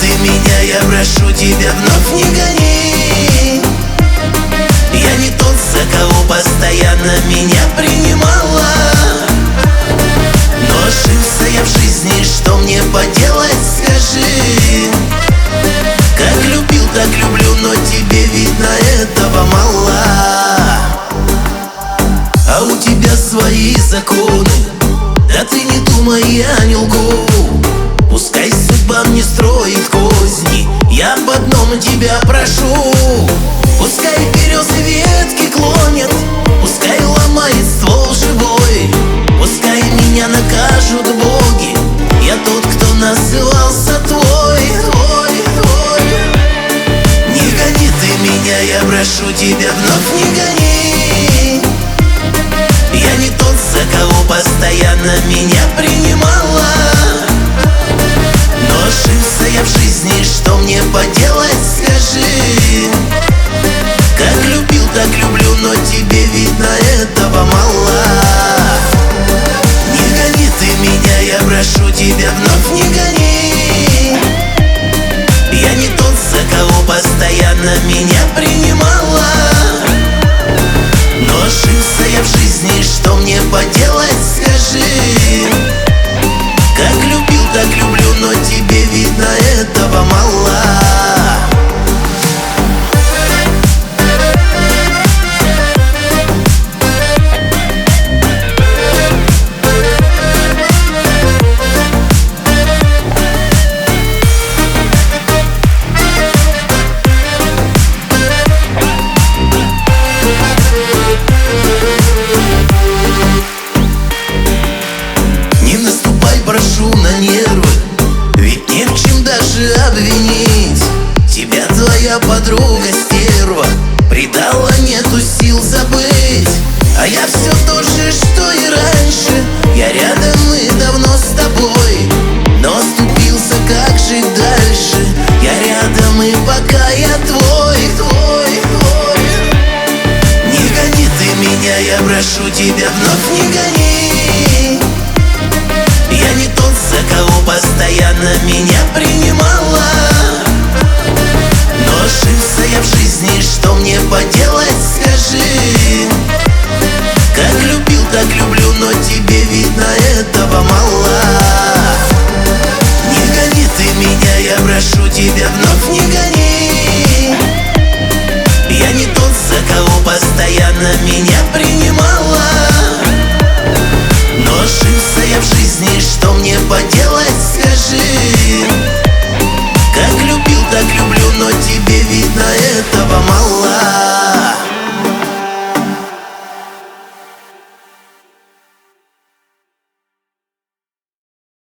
ты меня, я прошу тебя, вновь не гони. Я не тот, за кого постоянно меня принимала. Но ошибся я в жизни, что мне поделать, скажи. Как любил, так люблю, но тебе, видно, этого мало. А у тебя свои законы, да ты не думай, я не лгу. Пускай судьба мне строит козни, я об одном тебя прошу. Пускай березы ветки клонят, пускай ломает ствол живой. Пускай меня накажут боги, я тот, кто назывался твой. Не гони ты меня, я прошу тебя, вновь не гони. Я не тот, за кого постоянно меня принимала. Но ошибся я в жизни, что мне поделать, скажи. Как любил, так люблю, но тебе, видно, этого мало. Не гони ты меня, я прошу тебя, вновь не гони. Я не тот, за кого постоянно меня принимала. Но ошибся я в жизни, что мне поделать, скажи. Как любил, так люблю, но тебе, видно, этого мало. Прошу на нервы, ведь не в чем даже обвинить. Тебя твоя подруга стерва предала, нету сил забыть. А я все то же, что и раньше. Я рядом и давно с тобой, но оступился, как жить дальше. Я рядом и пока я твой. Не гони ты меня, я прошу тебя, вновь не гони. Я не тот, за кого постоянно меня принимала. Но ошибся я в жизни, что мне поделать, скажи. Как любил, так люблю, но тебе, видно, этого мало. Не гони ты меня, я прошу тебя, вновь не гони. Я не тот, за кого постоянно меня принимала. Но ошибся я в жизни, что мне поделать, скажи.